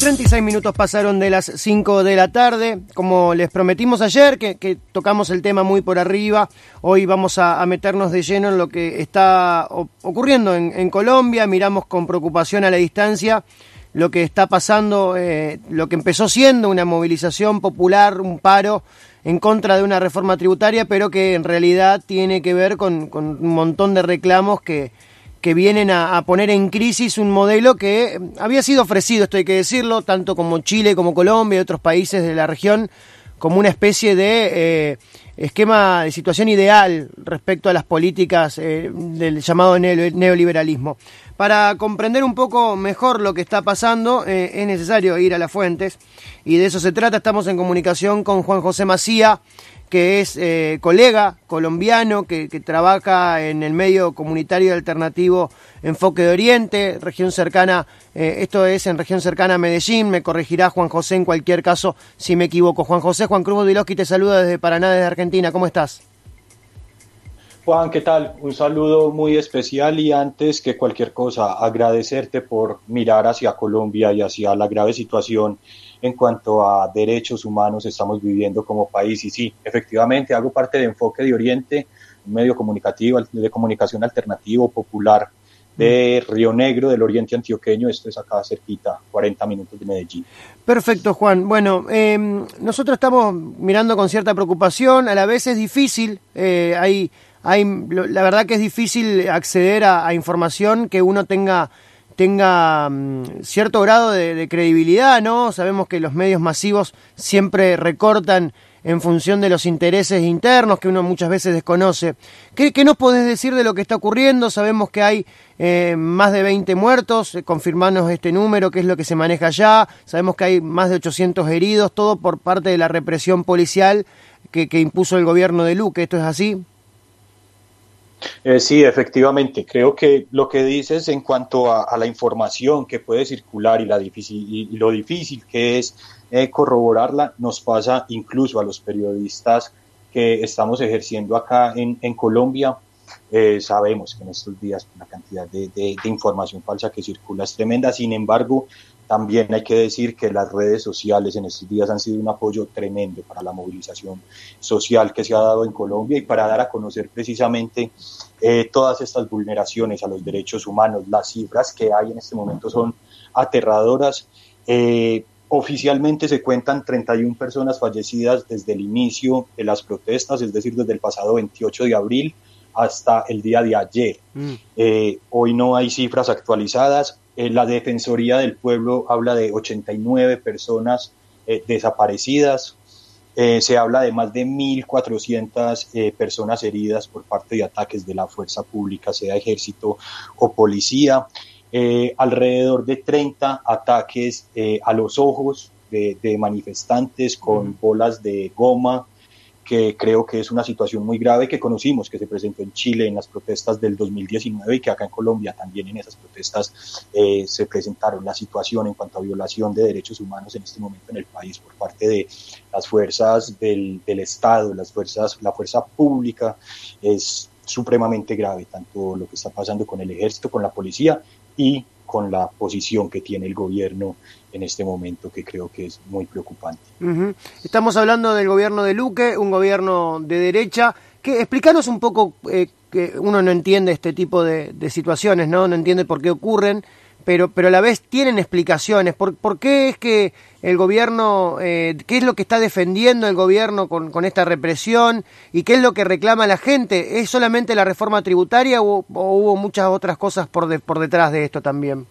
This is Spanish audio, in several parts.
36 minutos pasaron de las 5 de la tarde. Como les prometimos ayer, que tocamos el tema muy por arriba, hoy vamos a meternos de lleno en lo que está ocurriendo en Colombia. Miramos con preocupación a la distancia lo que está pasando, lo que empezó siendo una movilización popular, un paro en contra de una reforma tributaria, pero que en realidad tiene que ver con un montón de reclamos que vienen a poner en crisis un modelo que había sido ofrecido, esto hay que decirlo, tanto como Chile, como Colombia y otros países de la región, como una especie de esquema de situación ideal respecto a las políticas del llamado neoliberalismo. Para comprender un poco mejor lo que está pasando, es necesario ir a las fuentes, y de eso se trata. Estamos en comunicación con Juan José Macía, que es colega colombiano, que trabaja en el medio comunitario alternativo Enfoque de Oriente, región cercana, esto es en región cercana a Medellín. Me corregirá Juan José en cualquier caso si me equivoco. Juan José, Juan Cruz Budilowski te saluda desde Paraná, desde Argentina. ¿Cómo estás? Juan, ¿qué tal? Un saludo muy especial, y antes que cualquier cosa, agradecerte por mirar hacia Colombia y hacia la grave situación en cuanto a derechos humanos estamos viviendo como país. Y sí, efectivamente, hago parte de Enfoque de Oriente, un medio comunicativo, de comunicación alternativo, popular, de Río Negro, del Oriente Antioqueño. Esto es acá cerquita, 40 minutos de Medellín. Perfecto, Juan. Bueno, nosotros estamos mirando con cierta preocupación, a la vez es difícil, la verdad que es difícil acceder a información que uno tenga cierto grado de credibilidad, ¿no? Sabemos que los medios masivos siempre recortan en función de los intereses internos que uno muchas veces desconoce. ¿Qué nos podés decir de lo que está ocurriendo? Sabemos que hay más de 20 muertos, confirmanos este número, que es lo que se maneja allá. Sabemos que hay más de 800 heridos, todo por parte de la represión policial que impuso el gobierno de Luque. ¿Esto es así? Sí, efectivamente. Creo que lo que dices en cuanto a la información que puede circular y lo difícil que es corroborarla, nos pasa incluso a los periodistas que estamos ejerciendo acá en Colombia. Sabemos que en estos días la cantidad de información falsa que circula es tremenda. Sin embargo, también hay que decir que las redes sociales en estos días han sido un apoyo tremendo para la movilización social que se ha dado en Colombia, y para dar a conocer precisamente todas estas vulneraciones a los derechos humanos. Las cifras que hay en este momento son aterradoras. Oficialmente se cuentan 31 personas fallecidas desde el inicio de las protestas, es decir, desde el pasado 28 de abril hasta el día de ayer. Hoy no hay cifras actualizadas. La Defensoría del Pueblo habla de 89 personas desaparecidas. Se habla de más de 1.400 personas heridas por parte de ataques de la fuerza pública, sea ejército o policía. Alrededor de 30 ataques a los ojos de manifestantes con bolas de goma, que creo que es una situación muy grave que conocimos, que se presentó en Chile en las protestas del 2019, y que acá en Colombia también en esas protestas se presentaron. La situación en cuanto a violación de derechos humanos en este momento en el país por parte de las fuerzas del Estado, la fuerza pública, es supremamente grave, tanto lo que está pasando con el ejército, con la policía y con la posición que tiene el gobierno en este momento, que creo que es muy preocupante. Uh-huh. Estamos hablando del gobierno de Luque, un gobierno de derecha. Explícanos un poco, que uno no entiende este tipo de situaciones, ¿no? No entiende por qué ocurren, pero a la vez tienen explicaciones. ¿Por qué es que el gobierno, qué es lo que está defendiendo el gobierno con esta represión, y qué es lo que reclama la gente? ¿Es solamente la reforma tributaria o hubo muchas otras cosas por detrás de esto también?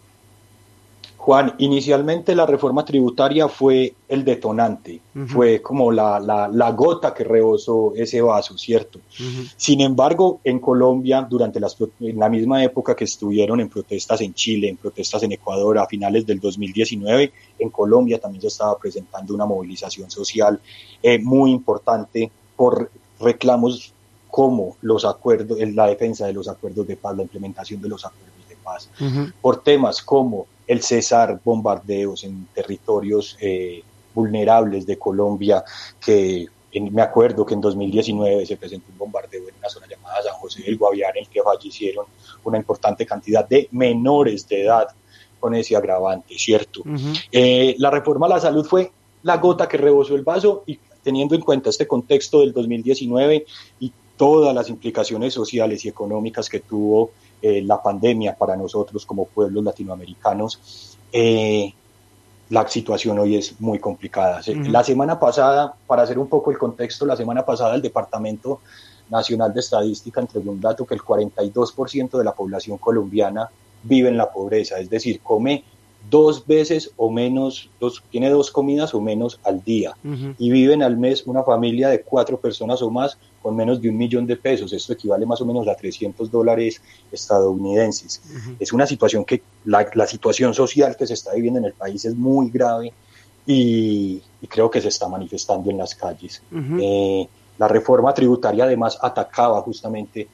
Juan, inicialmente la reforma tributaria fue el detonante, fue como la gota que rebosó ese vaso, ¿cierto? Sin embargo, en Colombia, en la misma época que estuvieron en protestas en Chile, en protestas en Ecuador a finales del 2019, en Colombia también se estaba presentando una movilización social muy importante por reclamos como los acuerdos, la defensa de los acuerdos de paz, la implementación de los acuerdos de paz, por temas como el cesar bombardeos en territorios vulnerables de Colombia, me acuerdo que en 2019 se presentó un bombardeo en una zona llamada San José del Guaviare, en el que fallecieron una importante cantidad de menores de edad con ese agravante, ¿cierto? Uh-huh. La reforma a la salud fue la gota que rebosó el vaso, y teniendo en cuenta este contexto del 2019 y todas las implicaciones sociales y económicas que tuvo la pandemia para nosotros como pueblos latinoamericanos, la situación hoy es muy complicada. Uh-huh. La semana pasada, para hacer un poco el contexto, la semana pasada el Departamento Nacional de Estadística entregó un dato que el 42% de la población colombiana vive en la pobreza, es decir, come 2 veces o menos, tiene 2 comidas o menos al día, uh-huh, y viven al mes una familia de 4 personas o más con menos de $1.000.000. Esto equivale más o menos a $300 estadounidenses. Uh-huh. Es una situación que la situación social que se está viviendo en el país es muy grave y creo que se está manifestando en las calles. Uh-huh. La reforma tributaria además atacaba justamente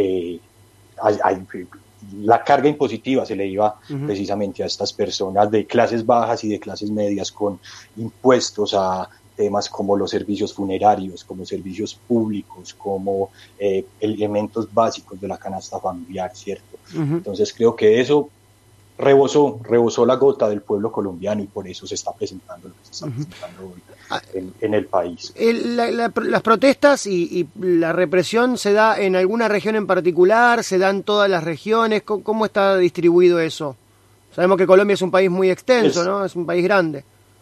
la carga impositiva, se le iba uh-huh precisamente a estas personas de clases bajas y de clases medias, con impuestos a temas como los servicios funerarios, como servicios públicos, como elementos básicos de la canasta familiar, ¿cierto? Uh-huh. Entonces creo que eso rebosó la gota del pueblo colombiano, y por eso se está presentando lo que se está uh-huh presentando hoy en el país. Las protestas y la represión se da en alguna región en particular, se da en todas las regiones. ¿Cómo está distribuido eso? Sabemos que Colombia es un país muy extenso, ¿no? Es un país grande.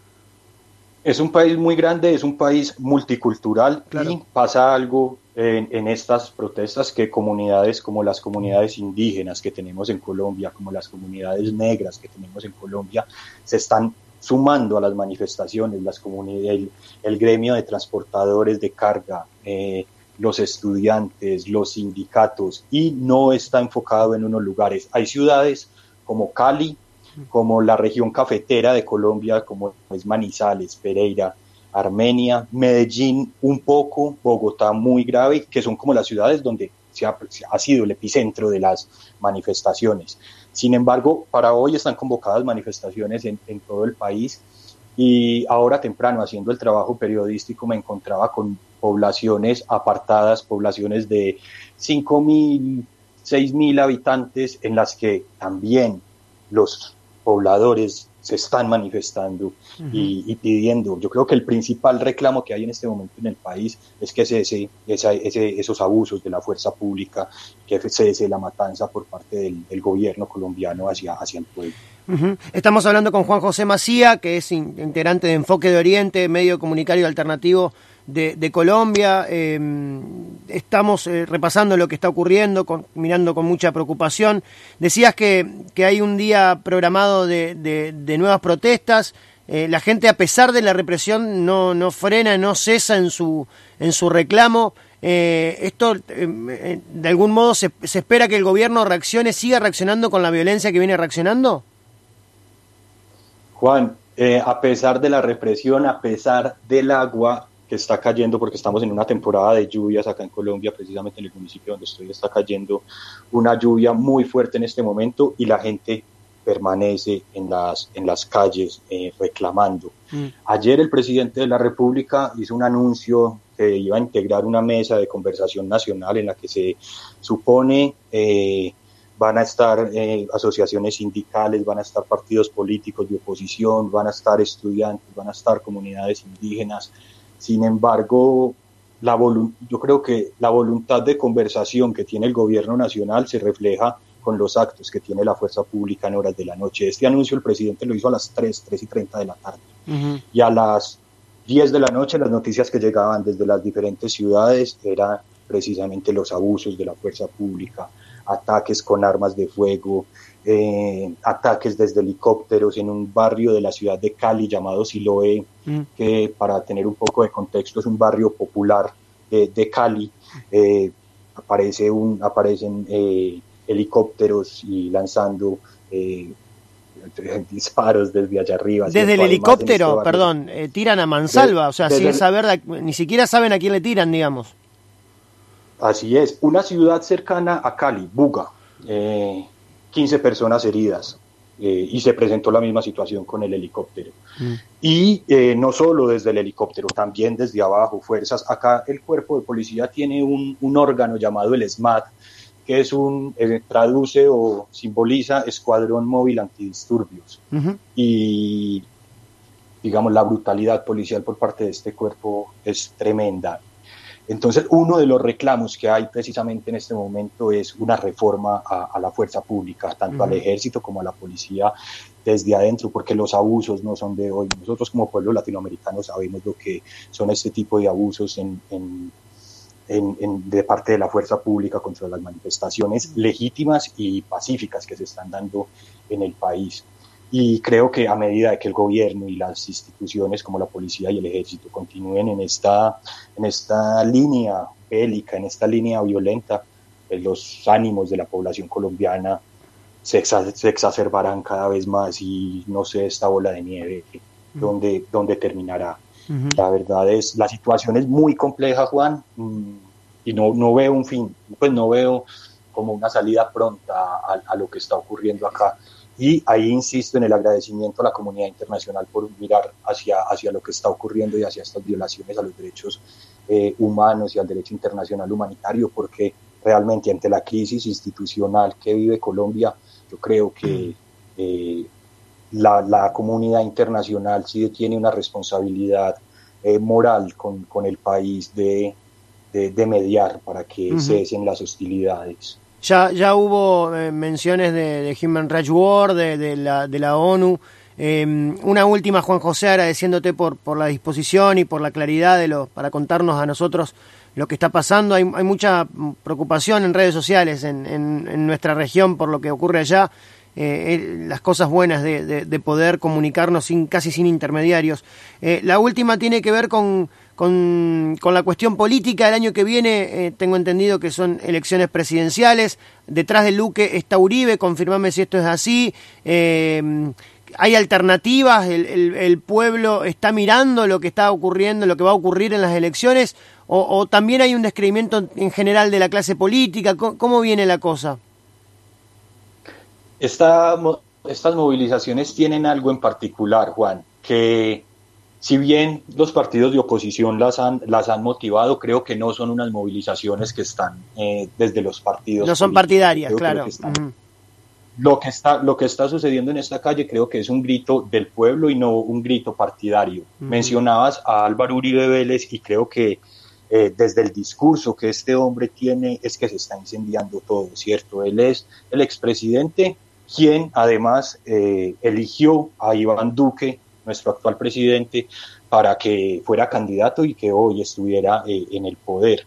Es un país muy grande, es un país multicultural, claro, y pasa algo en estas protestas, que comunidades como las comunidades indígenas que tenemos en Colombia, como las comunidades negras que tenemos en Colombia, se están sumando a las manifestaciones, el gremio de transportadores de carga, los estudiantes, los sindicatos, y no está enfocado en unos lugares. Hay ciudades como Cali, como la región cafetera de Colombia, como es Manizales, Pereira, Armenia, Medellín un poco, Bogotá muy grave, que son como las ciudades donde ha sido el epicentro de las manifestaciones. Sin embargo, para hoy están convocadas manifestaciones en todo el país, y ahora temprano, haciendo el trabajo periodístico, me encontraba con poblaciones apartadas, poblaciones de 5.000, 6.000 habitantes, en las que también los pobladores se están manifestando uh-huh y pidiendo. Yo creo que el principal reclamo que hay en este momento en el país es que cese esos abusos de la fuerza pública, que cese la matanza por parte del gobierno colombiano hacia el pueblo. Uh-huh. Estamos hablando con Juan José Macía, que es integrante de Enfoque de Oriente, medio comunitario alternativo de Colombia. Estamos repasando lo que está ocurriendo, mirando con mucha preocupación. Decías que hay un día programado de nuevas protestas. La gente, a pesar de la represión, no frena, no cesa en su reclamo. Esto, de algún modo, se espera que el gobierno siga reaccionando con la violencia que viene reaccionando. Juan, a pesar de la represión, a pesar del agua que está cayendo, porque estamos en una temporada de lluvias acá en Colombia, precisamente en el municipio donde estoy está cayendo una lluvia muy fuerte en este momento, y la gente permanece en las calles reclamando. Ayer el presidente de la República hizo un anuncio que iba a integrar una mesa de conversación nacional en la que se supone van a estar asociaciones sindicales, van a estar partidos políticos de oposición, van a estar estudiantes, van a estar comunidades indígenas. Sin embargo, yo creo que la voluntad de conversación que tiene el gobierno nacional se refleja con los actos que tiene la fuerza pública en horas de la noche. Este anuncio el presidente lo hizo a las 3:30 de la tarde. Uh-huh. Y a las 10 de la noche las noticias que llegaban desde las diferentes ciudades eran precisamente los abusos de la fuerza pública, ataques con armas de fuego, ataques desde helicópteros en un barrio de la ciudad de Cali llamado Siloé, que, para tener un poco de contexto, es un barrio popular de Cali. Aparecen helicópteros y lanzando disparos desde allá arriba. Desde el helicóptero, perdón, tiran a mansalva, o sea, sin saber, ni siquiera saben a quién le tiran, digamos. Así es, una ciudad cercana a Cali, Buga, 15 personas heridas, y se presentó la misma situación con el helicóptero. Y no solo desde el helicóptero, también desde abajo, fuerzas. Acá el cuerpo de policía tiene un órgano llamado el SMAT, que es traduce o simboliza Escuadrón Móvil Antidisturbios. Y, digamos, la brutalidad policial por parte de este cuerpo es tremenda. Entonces, uno de los reclamos que hay precisamente en este momento es una reforma a la fuerza pública, tanto al ejército como a la policía desde adentro, porque los abusos no son de hoy. Nosotros como pueblo latinoamericano sabemos lo que son este tipo de abusos de parte de la fuerza pública contra las manifestaciones legítimas y pacíficas que se están dando en el país. Y creo que a medida de que el gobierno y las instituciones como la policía y el ejército continúen en esta línea bélica, en esta línea violenta, pues los ánimos de la población colombiana se exacerbarán cada vez más y no sé esta bola de nieve dónde terminará. La verdad la situación es muy compleja, Juan, y no veo un fin, pues no veo como una salida pronta a lo que está ocurriendo acá. Y ahí insisto en el agradecimiento a la comunidad internacional por mirar hacia lo que está ocurriendo y hacia estas violaciones a los derechos humanos y al derecho internacional humanitario, porque realmente ante la crisis institucional que vive Colombia, yo creo que la comunidad internacional sí tiene una responsabilidad moral con el país de mediar para que cesen las hostilidades. Ya hubo menciones de Human Rights Watch, de la ONU. Una última, Juan José, agradeciéndote por la disposición y por la claridad para contarnos a nosotros lo que está pasando. Hay mucha preocupación en redes sociales en nuestra región por lo que ocurre allá. Las cosas buenas de poder comunicarnos casi sin intermediarios. La última tiene que ver con la cuestión política. El año que viene tengo entendido que son elecciones presidenciales. Detrás de Luque está Uribe, confirmame si esto es así. Hay alternativas, el pueblo está mirando lo que está ocurriendo, lo que va a ocurrir en las elecciones, o también hay un descreimiento en general de la clase política. ¿Cómo viene la cosa? Estas movilizaciones tienen algo en particular, Juan, que si bien los partidos de oposición las han motivado, creo que no son unas movilizaciones que están desde los partidos. No son partidarias, claro. Lo que está sucediendo en esta calle creo que es un grito del pueblo y no un grito partidario. Mencionabas a Álvaro Uribe Vélez y creo que desde el discurso que este hombre tiene es que se está incendiando todo, ¿cierto? Él es el expresidente quien además eligió a Iván Duque, nuestro actual presidente, para que fuera candidato y que hoy estuviera en el poder.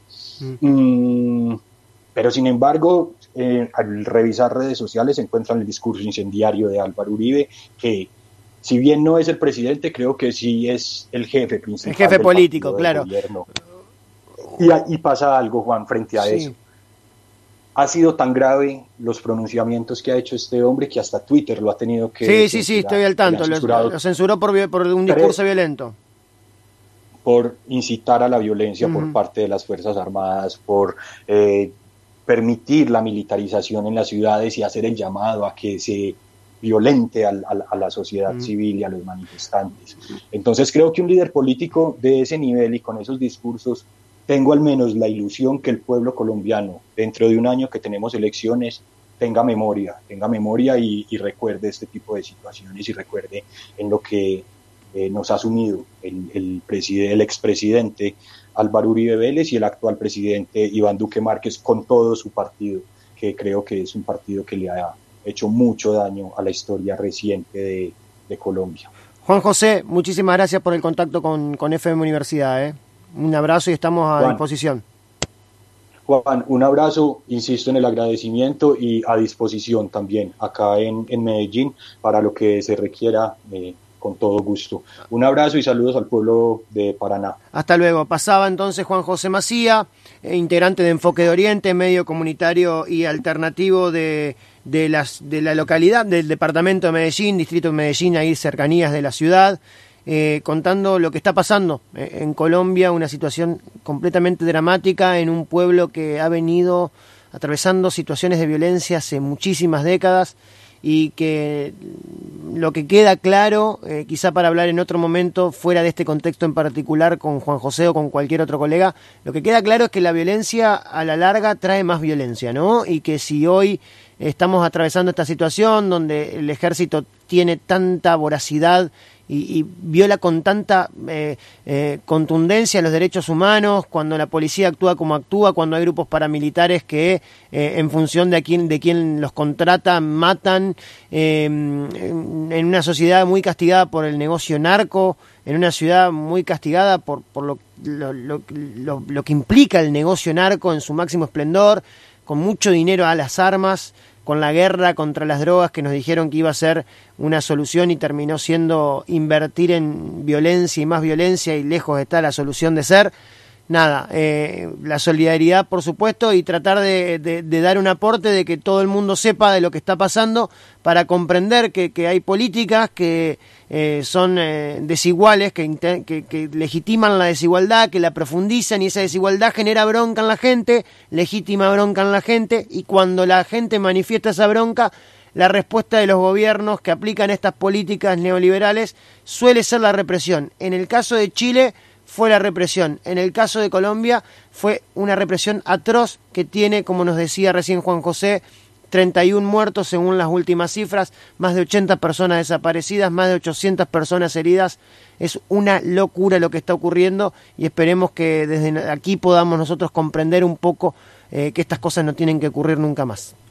Pero sin embargo, al revisar redes sociales se encuentran el discurso incendiario de Álvaro Uribe, que si bien no es el presidente, creo que sí es el jefe principal. El jefe político, claro. Gobierno. Y pasa algo, Juan, frente a eso. Ha sido tan grave los pronunciamientos que ha hecho este hombre que hasta Twitter lo ha tenido que Sí, estoy al tanto. Lo censuró por un discurso violento. Por incitar a la violencia por parte de las Fuerzas Armadas, por permitir la militarización en las ciudades y hacer el llamado a que se violente a la sociedad civil y a los manifestantes. Entonces creo que un líder político de ese nivel y con esos discursos, tengo al menos la ilusión que el pueblo colombiano, dentro de un año que tenemos elecciones, tenga memoria y recuerde este tipo de situaciones y recuerde en lo que nos ha sumido el expresidente Álvaro Uribe Vélez y el actual presidente Iván Duque Márquez con todo su partido, que creo que es un partido que le ha hecho mucho daño a la historia reciente de Colombia. Juan José, muchísimas gracias por el contacto con FM Universidad. Un abrazo y estamos a disposición. Juan, un abrazo, insisto en el agradecimiento y a disposición también acá en Medellín para lo que se requiera, con todo gusto. Un abrazo y saludos al pueblo de Paraná. Hasta luego. Pasaba entonces Juan José Macía, integrante de Enfoque de Oriente, medio comunitario y alternativo de la localidad, del departamento de Medellín, distrito de Medellín, ahí cercanías de la ciudad, contando lo que está pasando en Colombia, una situación completamente dramática en un pueblo que ha venido atravesando situaciones de violencia hace muchísimas décadas y que lo que queda claro, quizá para hablar en otro momento, fuera de este contexto en particular con Juan José o con cualquier otro colega, lo que queda claro es que la violencia a la larga trae más violencia, ¿no? Y que si hoy estamos atravesando esta situación donde el ejército tiene tanta voracidad y viola con tanta contundencia los derechos humanos, cuando la policía actúa como actúa, cuando hay grupos paramilitares que en función de quién los contrata matan, en una sociedad muy castigada por el negocio narco, en una ciudad muy castigada por lo que implica el negocio narco en su máximo esplendor, con mucho dinero a las armas, con la guerra contra las drogas que nos dijeron que iba a ser una solución y terminó siendo invertir en violencia y más violencia, y lejos está la solución de ser. Nada, la solidaridad, por supuesto, y tratar de dar un aporte de que todo el mundo sepa de lo que está pasando para comprender que hay políticas que son desiguales, que legitiman la desigualdad, que la profundizan, y esa desigualdad genera bronca en la gente, legítima bronca en la gente, y cuando la gente manifiesta esa bronca, la respuesta de los gobiernos que aplican estas políticas neoliberales suele ser la represión. En el caso de Chile fue la represión. En el caso de Colombia fue una represión atroz que tiene, como nos decía recién Juan José, 31 muertos según las últimas cifras, más de 80 personas desaparecidas, más de 800 personas heridas. Es una locura lo que está ocurriendo y esperemos que desde aquí podamos nosotros comprender un poco que estas cosas no tienen que ocurrir nunca más.